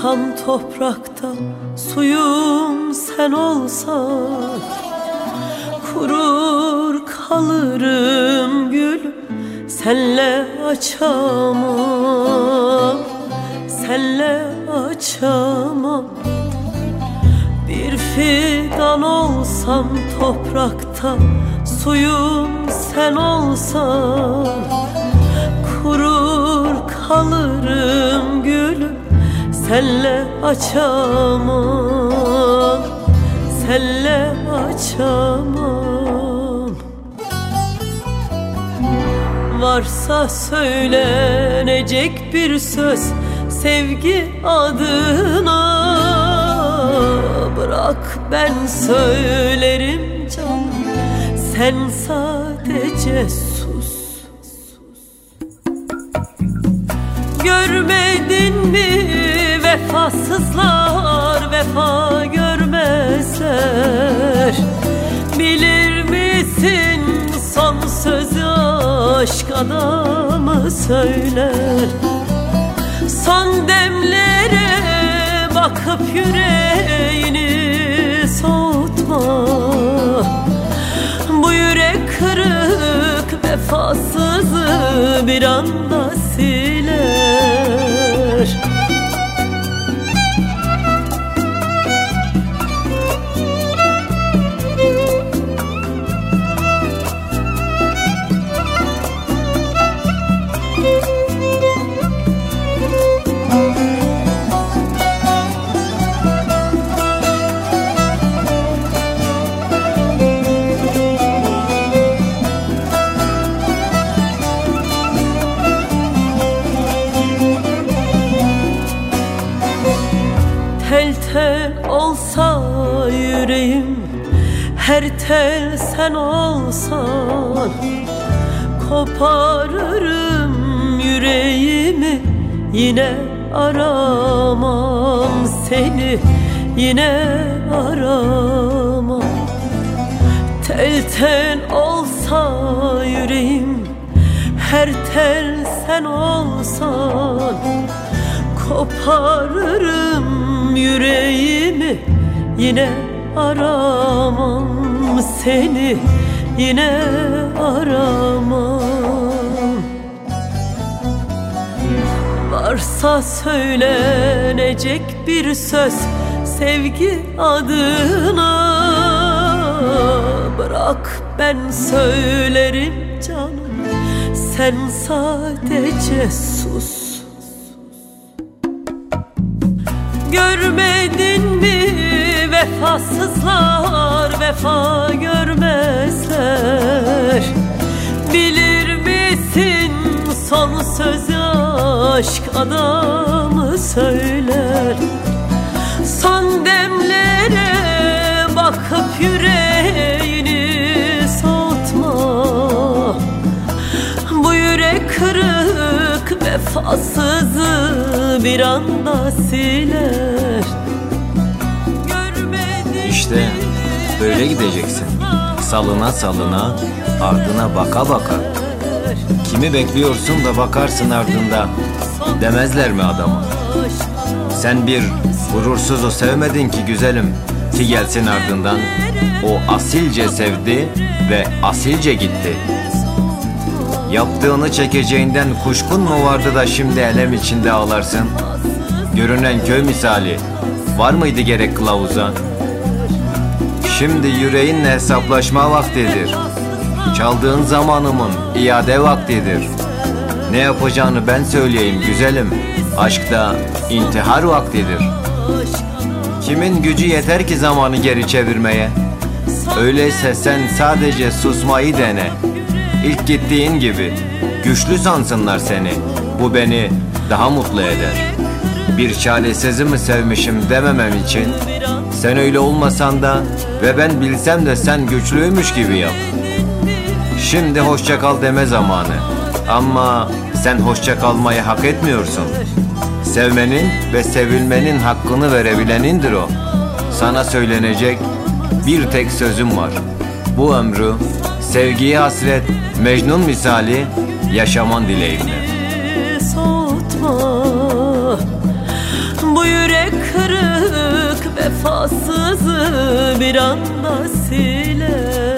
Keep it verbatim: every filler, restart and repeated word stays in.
olsam toprakta, suyum sen olsan, kurur kalırım gülüm, senle açamam, senle açamam. Bir fidan olsam toprakta, suyum sen olsan, kurur kalırım gülüm, senle açamam, senle açamam. Varsa söylenecek bir söz sevgi adına, bırak ben söylerim canım, sen sadece sus. Görmedin mi vefasızlar vefa görmezler? Bilir misin son sözü aşk adamı söyler? Son demlere bakıp yüreğini soğutma, bu yürek kırık vefasızı bir anda siler. Tel tel olsa yüreğim, her tel sen olsan, koparırım yüreğimi, yine aramam seni, yine aramam. Tel tel olsa yüreğim, her tel sen olsan, koparırım yüreğimi, yine aramam seni, yine aramam. Varsa söylenecek bir söz sevgi adına, bırak ben söylerim canım, sen sadece sus. Görmedin mi vefasızlar vefa görmezler? Bilir misin son sözü aşk adamı söyler? Son demlere bakıp yüreğini soğutma, bu yürek kırık vefasızı bir anda siler. İşte böyle gideceksin, salına salına, ardına baka baka. Kimi bekliyorsun da bakarsın ardında, demezler mi adama? Sen bir gurursuzu sevmedin ki güzelim, ki gelsin ardından. O asilce sevdi ve asilce gitti. Yaptığını çekeceğinden kuşkun mu vardı da şimdi elem içinde ağlarsın? Görünen köy misali, var mıydı gerek kılavuza? Şimdi yüreğinle hesaplaşma vaktidir. Çaldığın zamanımın iade vaktidir. Ne yapacağını ben söyleyeyim güzelim, aşkta intihar vaktidir. Kimin gücü yeter ki zamanı geri çevirmeye? Öyleyse sen sadece susmayı dene. İlk gittiğin gibi güçlü sansınlar seni, bu beni daha mutlu eder. Bir çaresizi mi sevmişim dememem için, sen öyle olmasan da ve ben bilsem de sen güçlüymüş gibi yap. Şimdi hoşça kal deme zamanı, ama sen hoşça kalmayı hak etmiyorsun. Sevmenin ve sevilmenin hakkını verebilenindir o. Sana söylenecek bir tek sözüm var. Bu ömrü sevgiye hasret Mecnun misali yaşaman dileğimle. Soğutma bu yürek vefasızı bir anda siler.